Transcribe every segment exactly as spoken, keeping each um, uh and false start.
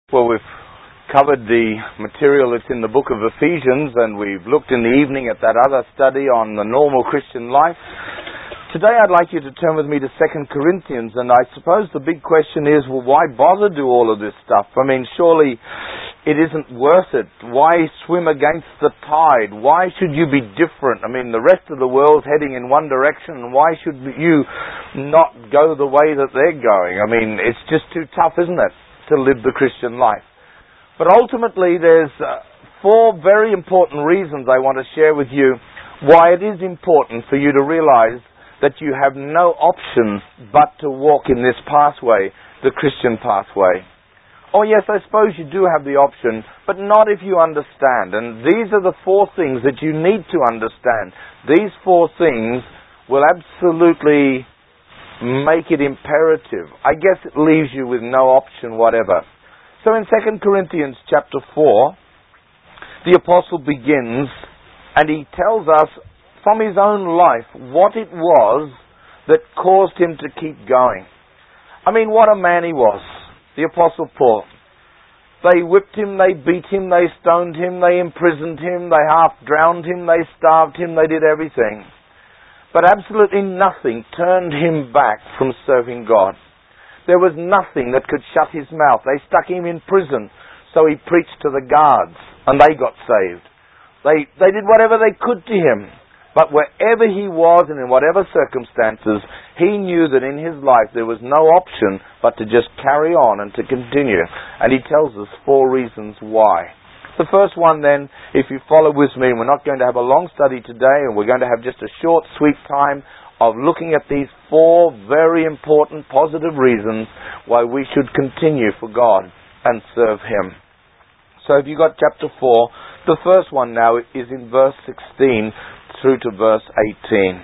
Well, we've covered the material that's in the book of Ephesians, and we've looked in the evening at that other study on the normal Christian life. Today I'd like you to turn with me to Second Corinthians, and I suppose the big question is, well, why bother do all of this stuff? I mean, surely it isn't worth it. Why swim against the tide? Why should you be different? I mean, the rest of the world's heading in one direction, and why should you not go the way that they're going? I mean, it's just too tough, isn't it, to live the Christian life? But ultimately, there's uh, four very important reasons I want to share with you why it is important for you to realize that you have no option but to walk in this pathway, the Christian pathway. Oh yes, I suppose you do have the option, but not if you understand. And these are the four things that you need to understand. These four things will absolutely make it imperative. I guess it leaves you with no option whatever. So in Second Corinthians chapter four, the apostle begins and he tells us from his own life what it was that caused him to keep going. I mean, what a man he was, the apostle Paul. They whipped him, they beat him, they stoned him, they imprisoned him, they half drowned him, they starved him, they did everything. But absolutely nothing turned him back from serving God. There was nothing that could shut his mouth. They stuck him in prison, so he preached to the guards, and they got saved. They, they did whatever they could to him. But wherever he was and in whatever circumstances, he knew that in his life there was no option but to just carry on and to continue. And he tells us four reasons why. The first one then, if you follow with me, we're not going to have a long study today, and we're going to have just a short, sweet time of looking at these four very important, positive reasons why we should continue for God and serve Him. So if you got chapter four, the first one now is in verse sixteen through to verse eighteen.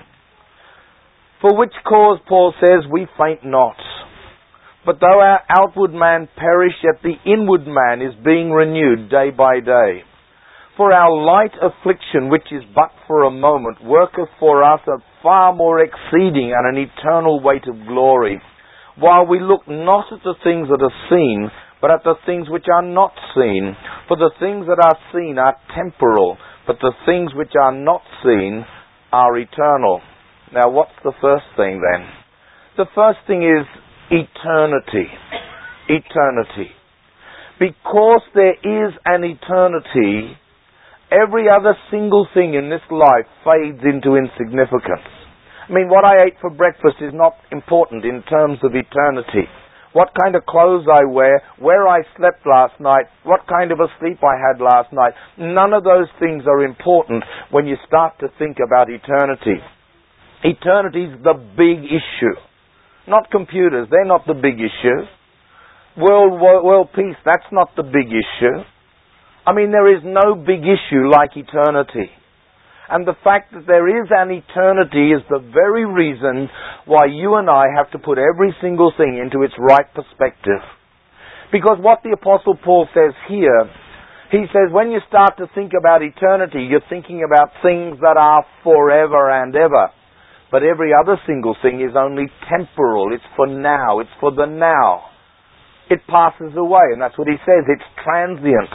For which cause, Paul says, we faint not. But though our outward man perish, yet the inward man is being renewed day by day. For our light affliction, which is but for a moment, worketh for us a far more exceeding and an eternal weight of glory, while we look not at the things that are seen, but at the things which are not seen. For the things that are seen are temporal, but the things which are not seen are eternal. Now, what's the first thing then? The first thing is eternity. Eternity. Because there is an eternity, every other single thing in this life fades into insignificance. I mean, what I ate for breakfast is not important in terms of eternity. What kind of clothes I wear, where I slept last night, what kind of a sleep I had last night, none of those things are important when you start to think about eternity. Eternity's the big issue. Not computers, they're not the big issue. World, world, world peace, that's not the big issue. I mean, there is no big issue like eternity. And the fact that there is an eternity is the very reason why you and I have to put every single thing into its right perspective. Because what the Apostle Paul says here, he says when you start to think about eternity, you're thinking about things that are forever and ever. But every other single thing is only temporal. It's for now. It's for the now. It passes away, and that's what he says. It's transient.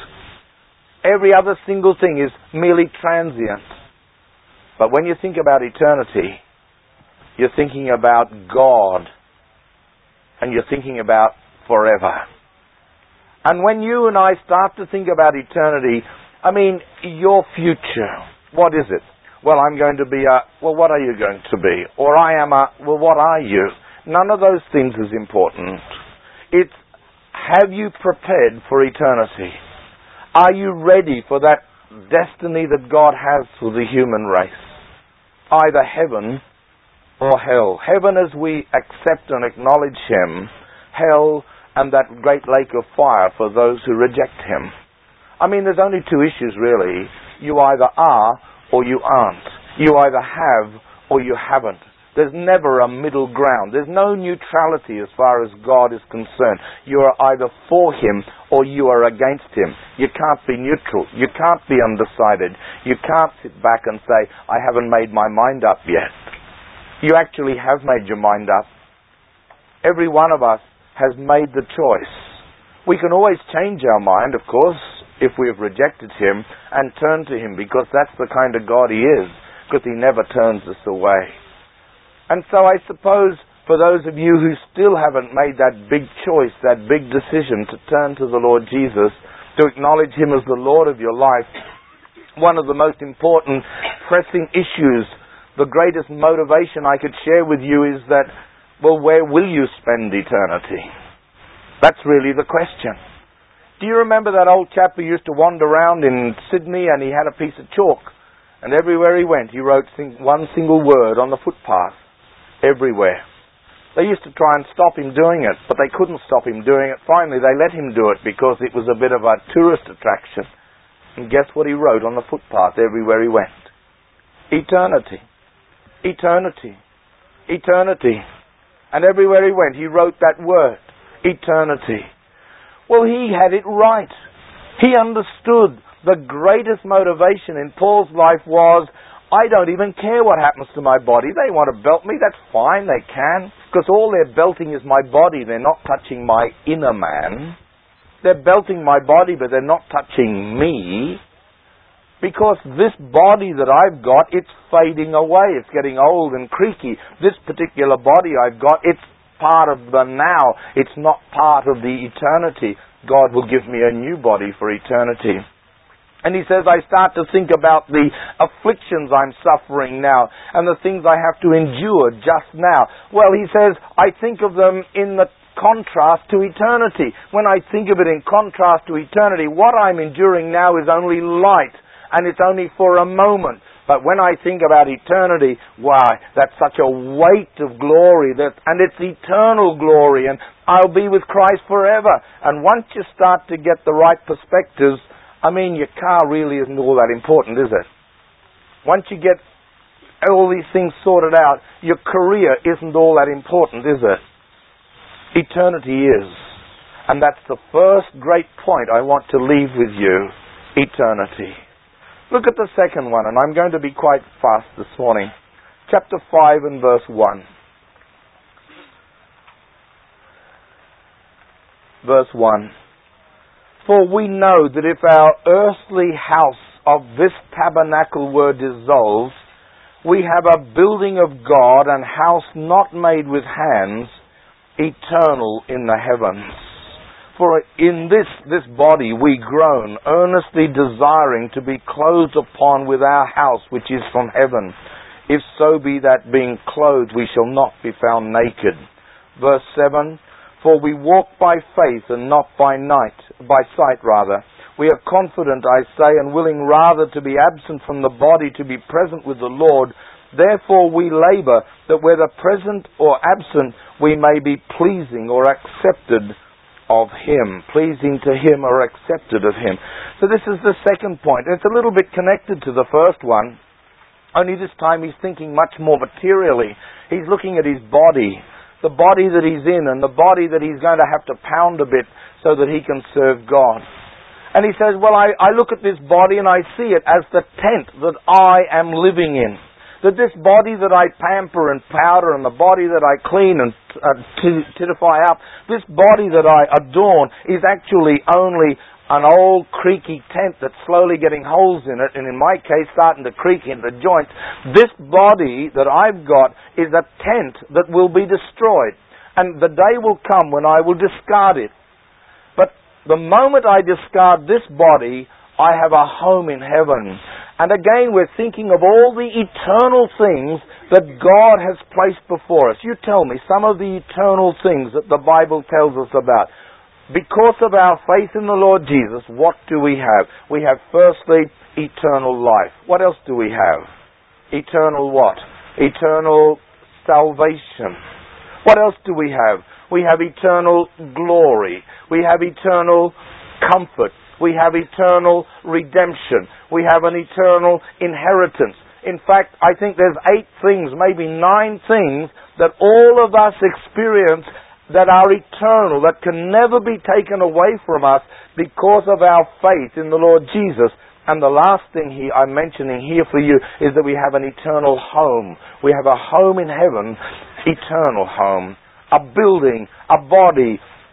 Every other single thing is merely transient. But when you think about eternity, you're thinking about God, and you're thinking about forever. And when you and I start to think about eternity, I mean, your future, what is it? Well, I'm going to be a, well, what are you going to be? Or I am a, well, what are you? None of those things is important. It's, have you prepared for eternity? Are you ready for that destiny that God has for the human race? Either heaven or hell. Heaven as we accept and acknowledge Him. Hell and that great lake of fire for those who reject Him. I mean, there's only two issues really. You either are or you aren't. You either have or you haven't. There's never a middle ground. There's no neutrality as far as God is concerned. You are either for Him or you are against Him. You can't be neutral. You can't be undecided. You can't sit back and say, I haven't made my mind up yet. You actually have made your mind up. Every one of us has made the choice We can always change our mind, of course, if we have rejected Him and turn to Him, because that's the kind of God He is, because He never turns us away. And so I suppose for those of you who still haven't made that big choice, that big decision to turn to the Lord Jesus, to acknowledge Him as the Lord of your life, one of the most important pressing issues, the greatest motivation I could share with you is that, well, where will you spend eternity? That's really the question. Do you remember that old chap who used to wander around in Sydney and he had a piece of chalk, and everywhere he went he wrote one single word on the footpath, everywhere. They used to try and stop him doing it, but they couldn't stop him doing it. Finally, they let him do it because it was a bit of a tourist attraction. And guess what he wrote on the footpath everywhere he went? Eternity. Eternity. Eternity. And everywhere he went, he wrote that word. Eternity. Well, he had it right. He understood the greatest motivation in Paul's life was, I don't even care what happens to my body. They want to belt me, that's fine, they can. Because all they're belting is my body. They're not touching my inner man. They're belting my body, but they're not touching me. Because this body that I've got, it's fading away. It's getting old and creaky. This particular body I've got, it's part of the now. It's not part of the eternity. God will give me a new body for eternity. And he says, I start to think about the afflictions I'm suffering now and the things I have to endure just now. Well, he says, I think of them in the contrast to eternity. When I think of it in contrast to eternity, what I'm enduring now is only light, and it's only for a moment. But when I think about eternity, why, that's such a weight of glory, that, and it's eternal glory, and I'll be with Christ forever. And once you start to get the right perspectives, I mean, your car really isn't all that important, is it? Once you get all these things sorted out, your career isn't all that important, is it? Eternity is. And that's the first great point I want to leave with you. Eternity. Look at the second one, and I'm going to be quite fast this morning. Chapter five and verse one. Verse one. For we know that if our earthly house of this tabernacle were dissolved, we have a building of God, and house not made with hands, eternal in the heavens. For in this, this body we groan, earnestly desiring to be clothed upon with our house which is from heaven, if so be that being clothed we shall not be found naked. Verse seven, for we walk by faith and not by night, by sight rather. We are confident, I say, and willing rather to be absent from the body to be present with the Lord. Therefore we labour, that whether present or absent, we may be pleasing or accepted of Him. Pleasing to Him or accepted of Him. So this is the second point. It's a little bit connected to the first one, only this time he's thinking much more materially. He's looking at his body, the body that he's in, and the body that he's going to have to pound a bit so that he can serve God. And he says, well, I, I look at this body and I see it as the tent that I am living in. That this body that I pamper and powder, and the body that I clean and uh, titify up, this body that I adorn is actually only an old creaky tent that's slowly getting holes in it, and in my case starting to creak into joints. This body that I've got is a tent that will be destroyed. And the day will come when I will discard it. But the moment I discard this body, I have a home in heaven. And again, we're thinking of all the eternal things that God has placed before us. You tell me some of the eternal things that the Bible tells us about. Because of our faith in the Lord Jesus, what do we have? We have, firstly, eternal life. What else do we have? Eternal what? Eternal salvation. What else do we have? We have eternal glory. We have eternal comfort. We have eternal redemption. We have an eternal inheritance. In fact, I think there's eight things, maybe nine things, that all of us experience that are eternal, that can never be taken away from us because of our faith in the Lord Jesus. And the last thing he, I'm mentioning here for you is that we have an eternal home. We have a home in heaven, eternal home, a building, a body,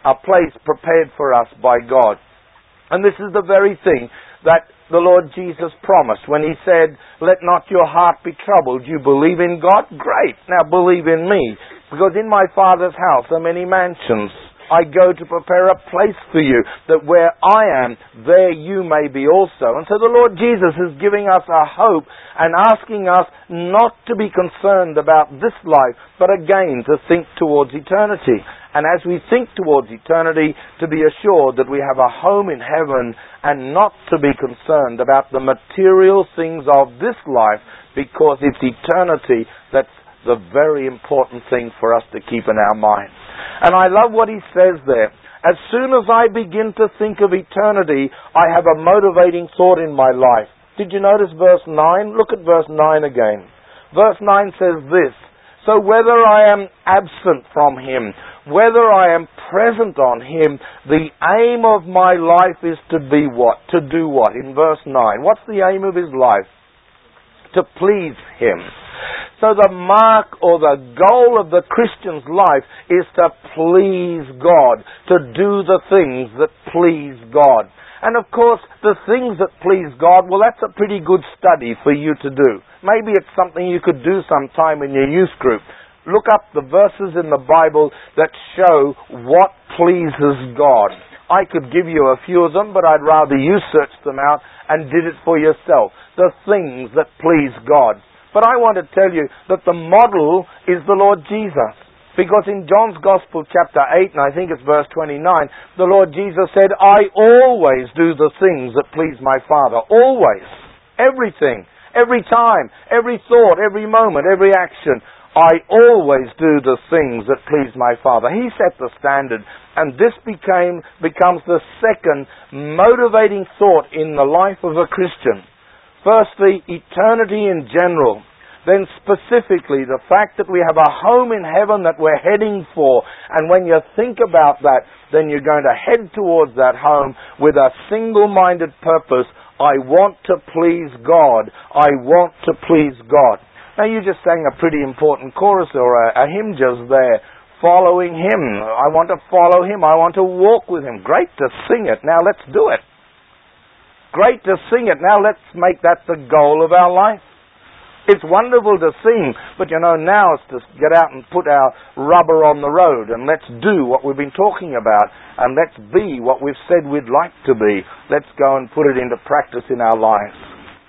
a place prepared for us by God. And this is the very thing that the Lord Jesus promised when He said, let not your heart be troubled. You believe in God? Great. Now believe in me. Because in my Father's house are many mansions. I go to prepare a place for you, that where I am, there you may be also. And so the Lord Jesus is giving us a hope and asking us not to be concerned about this life, but again to think towards eternity. And as we think towards eternity, to be assured that we have a home in heaven and not to be concerned about the material things of this life, because it's eternity that's the very important thing for us to keep in our mind. And I love what he says there. As soon as I begin to think of eternity, I have a motivating thought in my life. Did you notice verse nine? Look at verse nine again. Verse nine says this, so whether I am absent from Him, whether I am present on Him, the aim of my life is to be what? To do what? In verse nine. What's the aim of his life? To please Him. So the mark or the goal of the Christian's life is to please God, to do the things that please God. And of course, the things that please God, well, that's a pretty good study for you to do. Maybe it's something you could do sometime in your youth group. Look up the verses in the Bible that show what pleases God. I could give you a few of them, but I'd rather you search them out and did it for yourself. The things that please God. But I want to tell you that the model is the Lord Jesus. Because in John's Gospel chapter eight, and I think it's verse twenty-nine, the Lord Jesus said, I always do the things that please my Father. Always. Everything. Every time. Every thought. Every moment. Every action. I always do the things that please my Father. He set the standard. And this became becomes the second motivating thought in the life of a Christian. Firstly, eternity in general. Then specifically, the fact that we have a home in heaven that we're heading for. And when you think about that, then you're going to head towards that home with a single-minded purpose. I want to please God. I want to please God. Now, you just sang a pretty important chorus or a, a hymn just there. Following Him. I want to follow Him. I want to walk with Him. Great to sing it. Now let's do it. Great to sing it. Now let's make that the goal of our life. It's wonderful to sing, but you know, now it's to get out and put our rubber on the road and let's do what we've been talking about and let's be what we've said we'd like to be. Let's go and put it into practice in our lives.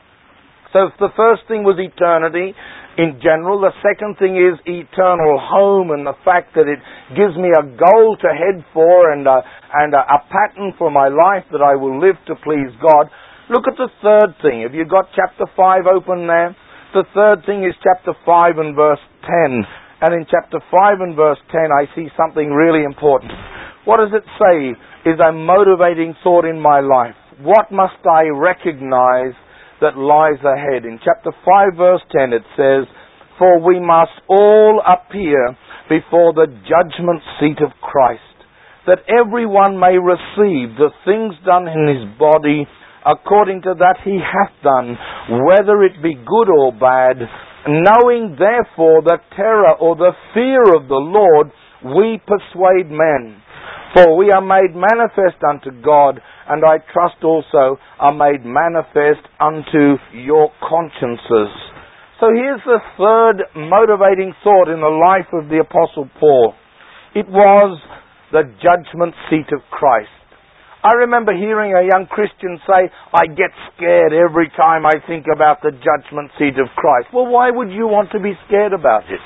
So the first thing was eternity in general. The second thing is eternal home and the fact that it gives me a goal to head for and a, and a, a pattern for my life that I will live to please God. Look at the third thing. Have you got chapter five open there? The third thing is chapter five and verse ten. And in chapter five and verse ten I see something really important. What does it say is a motivating thought in my life? What must I recognize that lies ahead? In chapter five verse ten it says, for we must all appear before the judgment seat of Christ, that everyone may receive the things done in his body according to that he hath done, whether it be good or bad, knowing therefore the terror or the fear of the Lord, we persuade men. For we are made manifest unto God, and I trust also are made manifest unto your consciences. So here's the third motivating thought in the life of the Apostle Paul. It was the judgment seat of Christ. I remember hearing a young Christian say, I get scared every time I think about the judgment seat of Christ. Well, why would you want to be scared about it?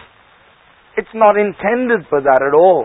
It's not intended for that at all.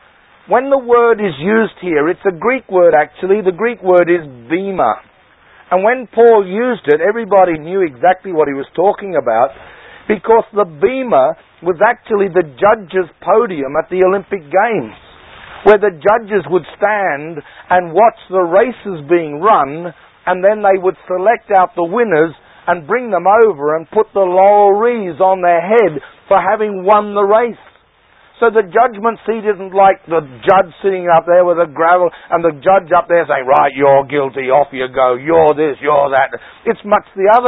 When the word is used here, it's a Greek word actually. The Greek word is bema. And when Paul used it, everybody knew exactly what he was talking about, because the bema was actually the judge's podium at the Olympic Games, where the judges would stand and watch the races being run, and then they would select out the winners and bring them over and put the laurel wreaths on their head for having won the race. So the judgment seat isn't like the judge sitting up there with a gravel and the judge up there saying, right, you're guilty, off you go, you're this, you're that. It's much the other.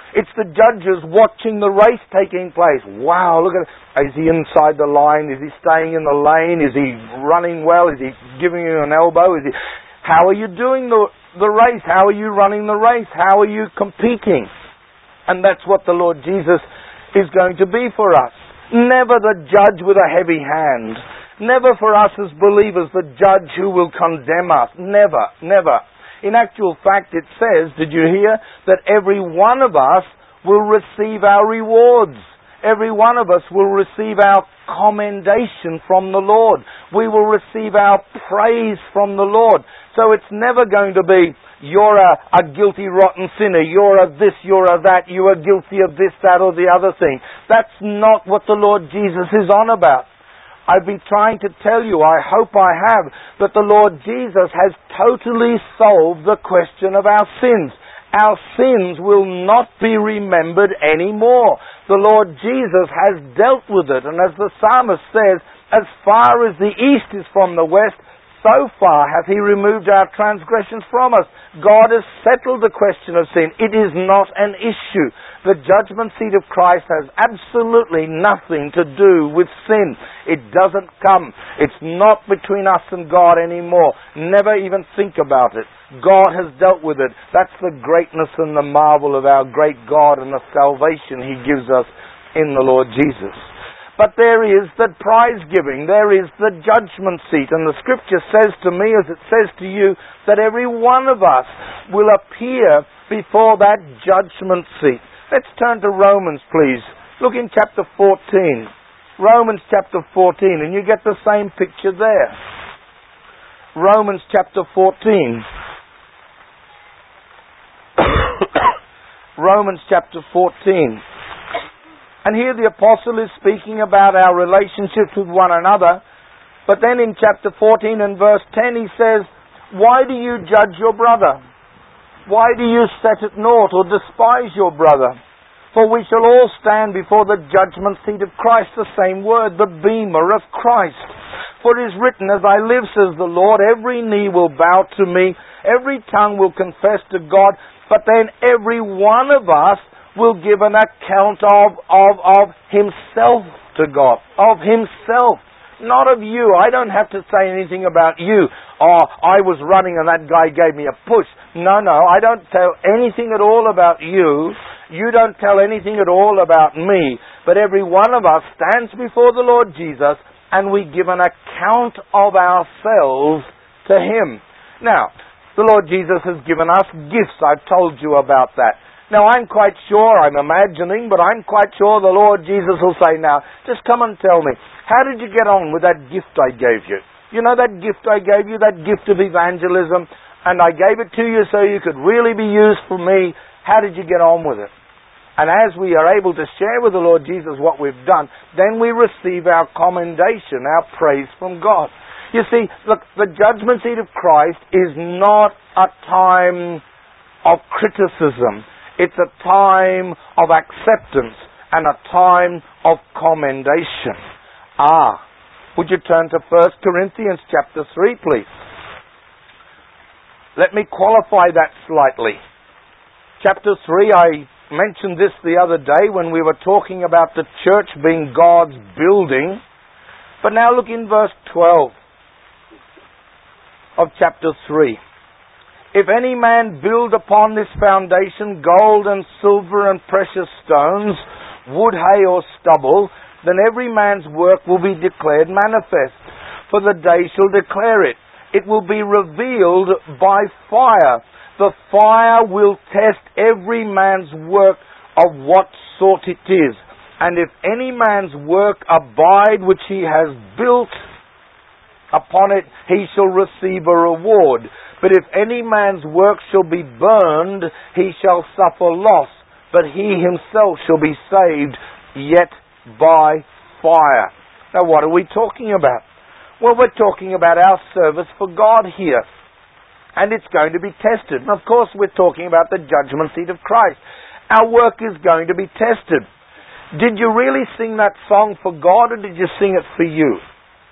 It's the judges watching the race taking place. Wow, look at it. Is he inside the line? Is he staying in the lane? Is he running well? Is he giving you an elbow? Is he... How are you doing the, the race? How are you running the race? How are you competing? And that's what the Lord Jesus is going to be for us. Never the judge with a heavy hand. Never for us as believers the judge who will condemn us. Never, never. In actual fact, it says, did you hear, that every one of us will receive our rewards. Every one of us will receive our commendation from the Lord. We will receive our praise from the Lord. So it's never going to be, you're a, a guilty, rotten sinner, you're a this, you're a that, you are guilty of this, that, or the other thing. That's not what the Lord Jesus is on about. I've been trying to tell you, I hope I have, that the Lord Jesus has totally solved the question of our sins. Our sins will not be remembered anymore. The Lord Jesus has dealt with it. And as the psalmist says, as far as the east is from the west, so far hath He removed our transgressions from us. God has settled the question of sin. It is not an issue. The judgment seat of Christ has absolutely nothing to do with sin. It doesn't come. It's not between us and God anymore. Never even think about it. God has dealt with it. That's the greatness and the marvel of our great God and the salvation He gives us in the Lord Jesus. But there is the prize giving, there is the judgment seat. And the Scripture says to me, as it says to you, that every one of us will appear before that judgment seat. Let's turn to Romans, please. Look in chapter fourteen. Romans chapter fourteen, and you get the same picture there. Romans chapter fourteen. Romans chapter fourteen. And here the apostle is speaking about our relationships with one another. But then in chapter fourteen and verse ten he says, why do you judge your brother? Why do you set at naught or despise your brother? For we shall all stand before the judgment seat of Christ, the same word, the bema of Christ. For it is written, as I live, says the Lord, every knee will bow to me, every tongue will confess to God, but then every one of us will give an account of, of, of himself to God, of himself, not of you. I don't have to say anything about you. Oh, I was running and that guy gave me a push. No, no, I don't tell anything at all about you. You don't tell anything at all about me. But every one of us stands before the Lord Jesus and we give an account of ourselves to Him. Now, the Lord Jesus has given us gifts. I've told you about that. Now, I'm quite sure, I'm imagining, but I'm quite sure the Lord Jesus will say, now, just come and tell me, how did you get on with that gift I gave you? You know that gift I gave you, that gift of evangelism, and I gave it to you so you could really be used for me. How did you get on with it? And as we are able to share with the Lord Jesus what we've done, then we receive our commendation, our praise from God. You see, look, the judgment seat of Christ is not a time of criticism. It's a time of acceptance and a time of commendation. Ah, would you turn to First Corinthians chapter three, please? Let me qualify that slightly. Chapter three, I mentioned this the other day when we were talking about the church being God's building. But now look in verse twelve of chapter three. If any man build upon this foundation gold and silver and precious stones, wood, hay, or stubble, then every man's work will be declared manifest, for the day shall declare it. It will be revealed by fire. The fire will test every man's work of what sort it is. And if any man's work abide which he has built, upon it he shall receive a reward. But if any man's work shall be burned, he shall suffer loss, but he himself shall be saved, yet by fire. Now what are we talking about? Well, we're talking about our service for God here. And it's going to be tested. And of course we're talking about the judgment seat of Christ. Our work is going to be tested. Did you really sing that song for God, or did you sing it for you?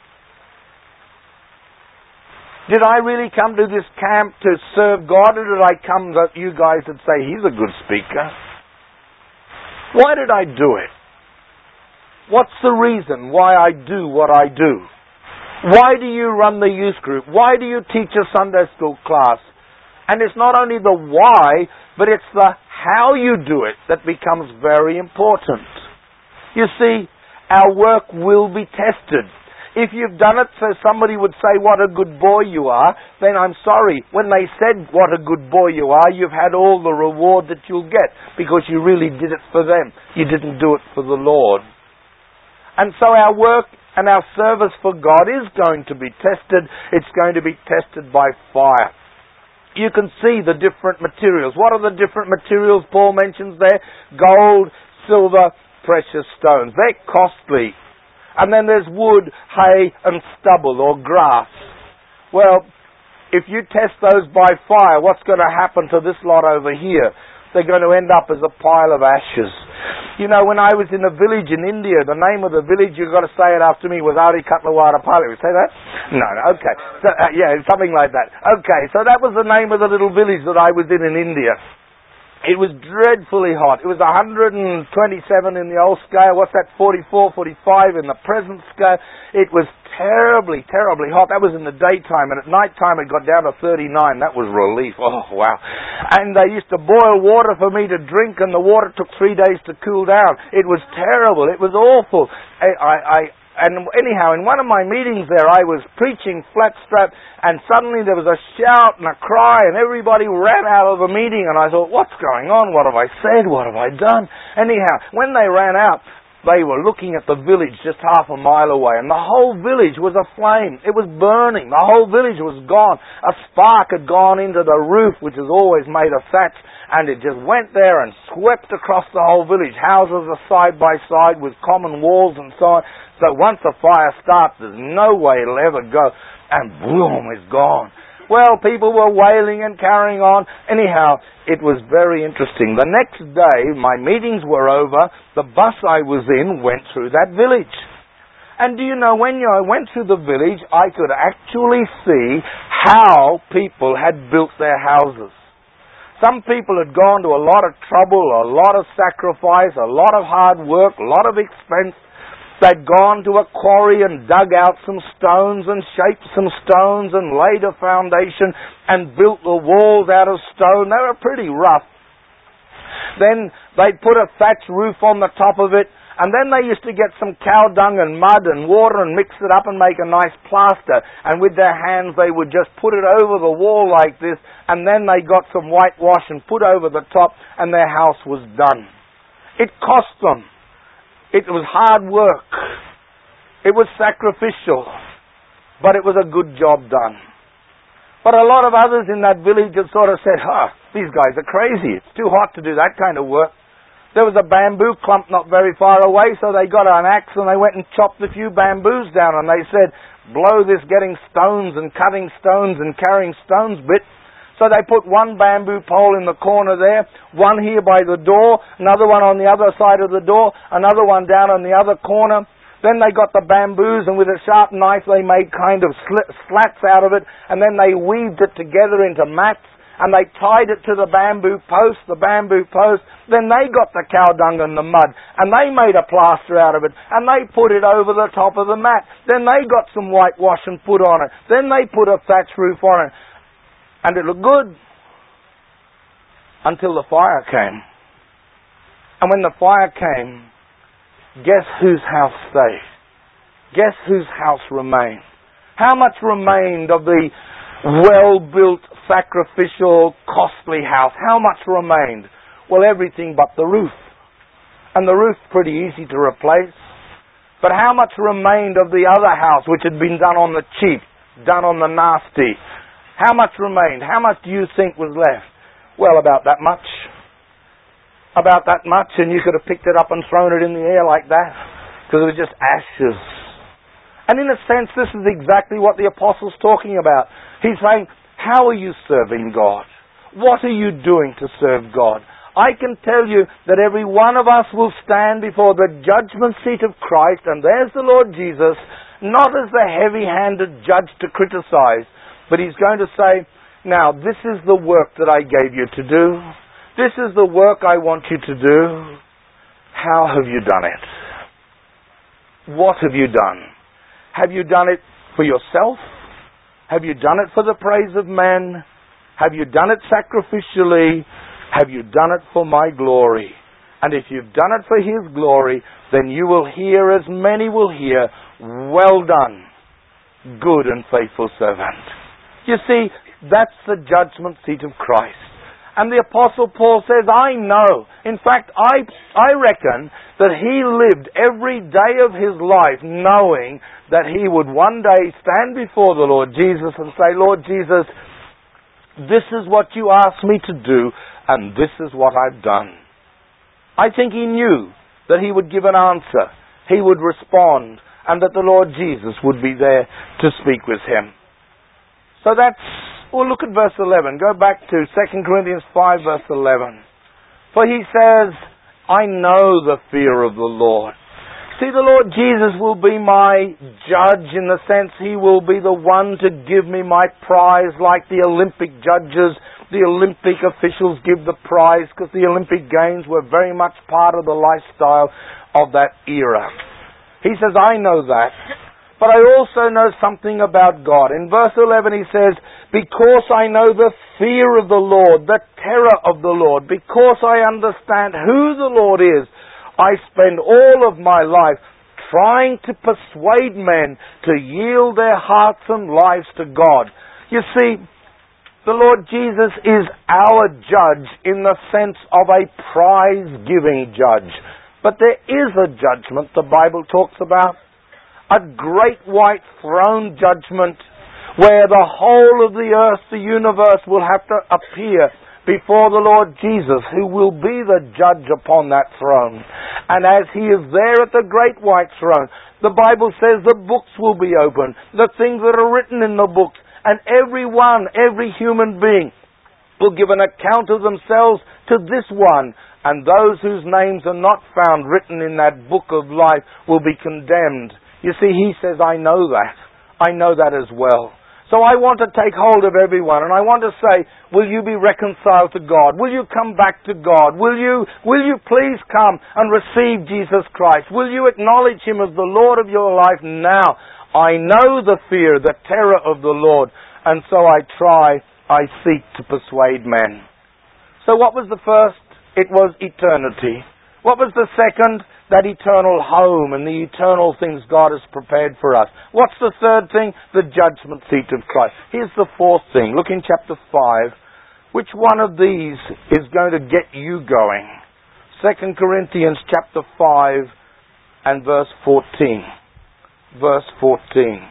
Did I really come to this camp to serve God, or did I come that you guys would say, he's a good speaker? Why did I do it? What's the reason why I do what I do? Why do you run the youth group? Why do you teach a Sunday school class? And it's not only the why, but it's the how you do it that becomes very important. You see, our work will be tested. If you've done it so somebody would say what a good boy you are, then I'm sorry. When they said what a good boy you are, you've had all the reward that you'll get because you really did it for them. You didn't do it for the Lord. And so our work and our service for God is going to be tested. It's going to be tested by fire. You can see the different materials. What are the different materials Paul mentions there? Gold, silver, precious stones. They're costly. And then there's wood, hay, and stubble or grass. Well, if you test those by fire, what's going to happen to this lot over here? They're going to end up as a pile of ashes. You know, when I was in a village in India, the name of the village, you've got to say it after me, was Ari Katlawara Pali. Say that? No, no, okay. So, uh, yeah, something like that. Okay, so that was the name of the little village that I was in in India. It was dreadfully hot. It was one hundred twenty-seven in the old scale. What's that? forty-four, forty-five in the present scale. It was terribly, terribly hot. That was in the daytime. And at night time it got down to thirty-nine. That was relief. Oh, wow. And they used to boil water for me to drink, and the water took three days to cool down. It was terrible. It was awful. I... I, I And anyhow, in one of my meetings there, I was preaching flat strap, and suddenly there was a shout and a cry, and everybody ran out of the meeting, and I thought, what's going on? What have I said? What have I done? Anyhow, when they ran out, they were looking at the village just half a mile away, and the whole village was aflame. It was burning. The whole village was gone. A spark had gone into the roof, which is always made of thatch, and it just went there and swept across the whole village. Houses are side by side with common walls and so on. So once a fire starts, there's no way it'll ever go. And boom, it's gone. Well, people were wailing and carrying on. Anyhow, it was very interesting. The next day, my meetings were over. The bus I was in went through that village. And do you know, when I went through the village, I could actually see how people had built their houses. Some people had gone to a lot of trouble, a lot of sacrifice, a lot of hard work, a lot of expense. They'd gone to a quarry and dug out some stones and shaped some stones and laid a foundation and built the walls out of stone. They were pretty rough. Then they'd put a thatch roof on the top of it, and then they used to get some cow dung and mud and water and mix it up and make a nice plaster. And with their hands they would just put it over the wall like this, and then they got some whitewash and put over the top, and their house was done. It cost them. It was hard work. It was sacrificial. But it was a good job done. But a lot of others in that village had sort of said, huh, these guys are crazy. It's too hot to do that kind of work. There was a bamboo clump not very far away, so they got an axe and they went and chopped a few bamboos down, and they said, blow this getting stones and cutting stones and carrying stones bit. So they put one bamboo pole in the corner there, one here by the door, another one on the other side of the door, another one down on the other corner. Then they got the bamboos, and with a sharp knife they made kind of slats out of it, and then they weaved it together into mats, and they tied it to the bamboo post, the bamboo post. Then they got the cow dung and the mud, and they made a plaster out of it, and they put it over the top of the mat. Then they got some whitewash and put on it. Then they put a thatch roof on it. And it looked good until the fire came. And when the fire came, guess whose house stayed? Guess whose house remained? How much remained of the well-built, sacrificial, costly house? How much remained? Well, everything but the roof. And the roof's pretty easy to replace. But how much remained of the other house, which had been done on the cheap, done on the nasty? How much remained? How much do you think was left? Well, about that much. About that much, and you could have picked it up and thrown it in the air like that, because it was just ashes. And in a sense, this is exactly what the Apostle's talking about. He's saying, how are you serving God? What are you doing to serve God? I can tell you that every one of us will stand before the judgment seat of Christ, and there's the Lord Jesus, not as the heavy-handed judge to criticize, but He's going to say, now, this is the work that I gave you to do. This is the work I want you to do. how have you done it? What have you done? Have you done it for yourself? Have you done it for the praise of men? Have you done it sacrificially? Have you done it for my glory? And if you've done it for His glory, then you will hear, as many will hear, well done, good and faithful servant. You see, that's the judgment seat of Christ. And the Apostle Paul says, I know. In fact, I, I reckon that he lived every day of his life knowing that he would one day stand before the Lord Jesus and say, Lord Jesus, this is what you asked me to do, and this is what I've done. I think he knew that he would give an answer, he would respond, and that the Lord Jesus would be there to speak with him. So that's, well, look at verse eleven. Go back to Second Corinthians five, verse eleven. For he says, I know the fear of the Lord. See, the Lord Jesus will be my judge in the sense He will be the one to give me my prize, like the Olympic judges, the Olympic officials give the prize, because the Olympic Games were very much part of the lifestyle of that era. He says, I know that. But I also know something about God. In verse eleven he says, because I know the fear of the Lord, the terror of the Lord, because I understand who the Lord is, I spend all of my life trying to persuade men to yield their hearts and lives to God. You see, the Lord Jesus is our judge in the sense of a prize-giving judge. But there is a judgment the Bible talks about. A great white throne judgment where the whole of the earth, the universe, will have to appear before the Lord Jesus, who will be the judge upon that throne. And as He is there at the great white throne, the Bible says the books will be opened, the things that are written in the books, and everyone, every human being will give an account of themselves to this one, and those whose names are not found written in that book of life will be condemned. You see, He says, I know that. I know that as well. So I want to take hold of everyone, and I want to say, will you be reconciled to God? Will you come back to God? Will you, will you please come and receive Jesus Christ? Will you acknowledge Him as the Lord of your life now? I know the fear, the terror of the Lord, and so I try, I seek to persuade men. So what was the first? It was eternity. What was the second? That eternal home and the eternal things God has prepared for us. What's the third thing? The judgment seat of Christ. Here's the fourth thing. Look in chapter five. Which one of these is going to get you going? Second Corinthians chapter five and verse fourteen. Verse fourteen.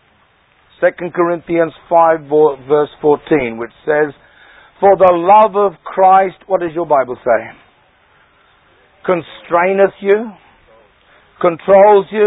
Second Corinthians five verse fourteen, which says, for the love of Christ, what does your Bible say? Constraineth you, controls you,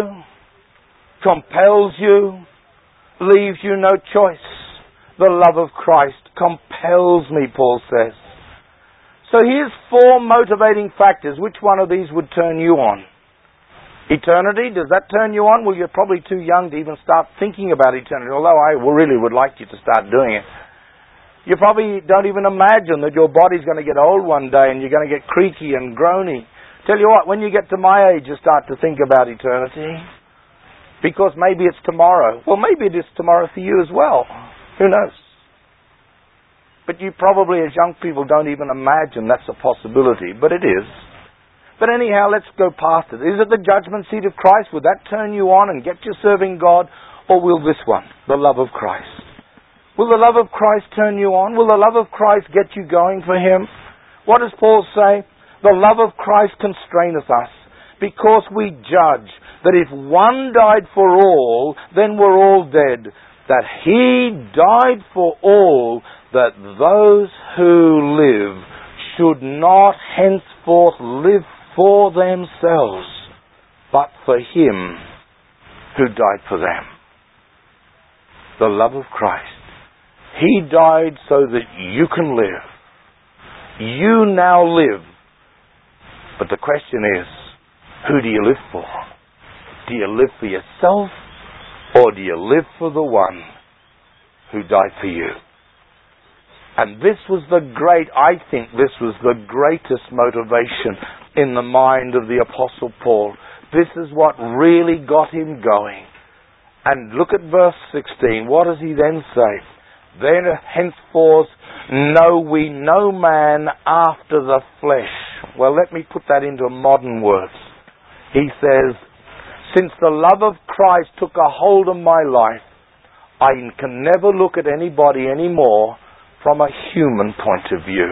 compels you, leaves you no choice. The love of Christ compels me, Paul says. So here's four motivating factors. Which one of these would turn you on? Eternity, does that turn you on? Well, you're probably too young to even start thinking about eternity, although I really would like you to start doing it. You probably don't even imagine that your body's going to get old one day and you're going to get creaky and groany. Tell you what, when you get to my age, you start to think about eternity. Because maybe it's tomorrow. Well, maybe it is tomorrow for you as well. Who knows? But you probably, as young people, don't even imagine that's a possibility. But it is. But anyhow, let's go past it. Is it the judgment seat of Christ? Would that turn you on and get you serving God? Or will this one, the love of Christ? Will the love of Christ turn you on? Will the love of Christ get you going for Him? What does Paul say? The love of Christ constraineth us, because we judge that if one died for all, then we're all dead. That He died for all, that those who live should not henceforth live for themselves, but for Him who died for them. The love of Christ. He died so that you can live. You now live. But the question is, who do you live for? Do you live for yourself, or do you live for the one who died for you? And this was the great, I think this was the greatest motivation in the mind of the Apostle Paul. This is what really got him going. And look at verse sixteen. What does he then say? Then henceforth know we no man after the flesh. Well, let me put that into modern words. He says, since the love of Christ took a hold of my life, I can never look at anybody anymore from a human point of view.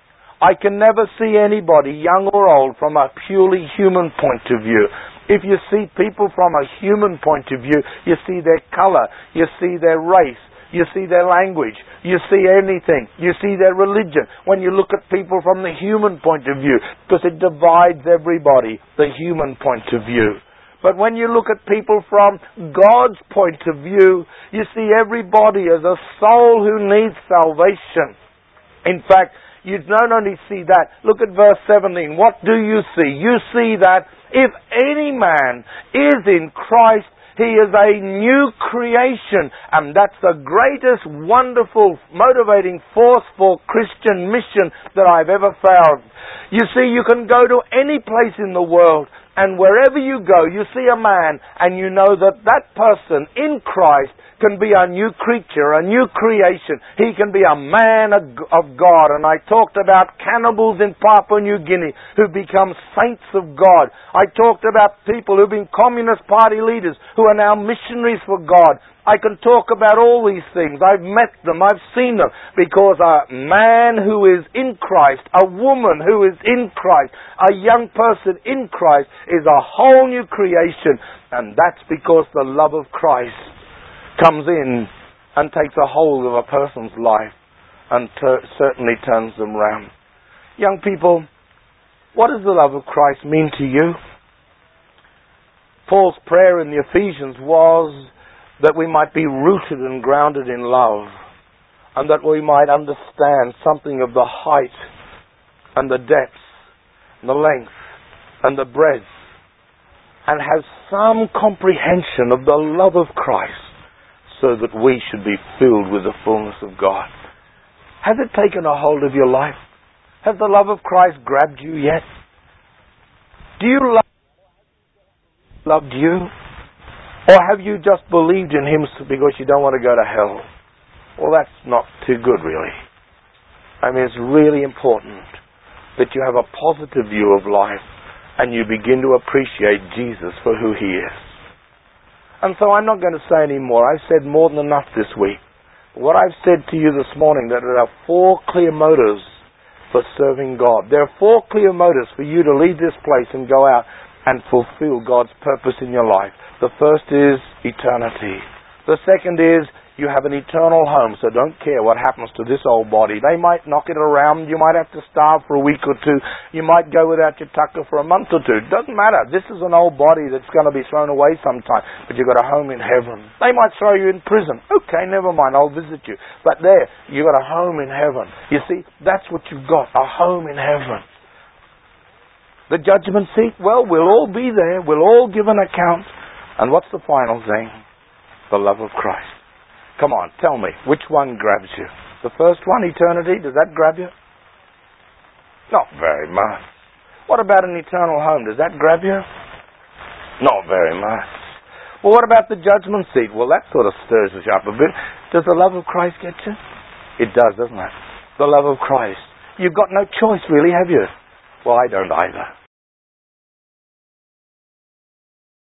I can never see anybody, young or old, from a purely human point of view. If you see people from a human point of view, you see their color, you see their race, you see their language, you see anything, you see their religion. When you look at people from the human point of view, because it divides everybody, the human point of view. But when you look at people from God's point of view, you see everybody as a soul who needs salvation. In fact, you not only see that, look at verse seventeen. What do you see? You see that if any man is in Christ, he is a new creation. And that's the greatest, wonderful, motivating force for Christian mission that I've ever found. You see, you can go to any place in the world, and wherever you go, you see a man, and you know that that person in Christ can be a new creature, a new creation. He can be a man of God. And I talked about cannibals in Papua New Guinea who become saints of God. I talked about people who've been Communist Party leaders who are now missionaries for God. I can talk about all these things. I've met them. I've seen them. Because a man who is in Christ, a woman who is in Christ, a young person in Christ is a whole new creation. And that's because the love of Christ comes in and takes a hold of a person's life and ter- certainly turns them round. Young people, what does the love of Christ mean to you? Paul's prayer in the Ephesians was that we might be rooted and grounded in love, and that we might understand something of the height and the depth and the length and the breadth, and have some comprehension of the love of Christ, so that we should be filled with the fullness of God. Has it taken a hold of your life? Has the love of Christ grabbed you yet? Do you love loved you? Or have you just believed in Him because you don't want to go to hell? Well, that's not too good, really. I mean, it's really important that you have a positive view of life and you begin to appreciate Jesus for who He is. And so I'm not going to say any more. I've said more than enough this week. What I've said to you this morning, that there are four clear motives for serving God. There are four clear motives for you to leave this place and go out and fulfill God's purpose in your life. The first is eternity. The second is you have an eternal home, so don't care what happens to this old body. They might knock it around. You might have to starve for a week or two. You might go without your tucker for a month or two. Doesn't matter. This is an old body that's going to be thrown away sometime, but you've got a home in heaven. They might throw you in prison. Okay, never mind. I'll visit you. But there, you've got a home in heaven. You see, that's what you've got, a home in heaven. The judgment seat, well, we'll all be there. We'll all give an account. And what's the final thing? The love of Christ. Come on, tell me, which one grabs you? The first one, eternity, does that grab you? Not very much. What about an eternal home? Does that grab you? Not very much. Well, what about the judgment seat? Well, that sort of stirs us up a bit. Does the love of Christ get you? It does, doesn't it? The love of Christ. You've got no choice, really, have you? Well, I don't either.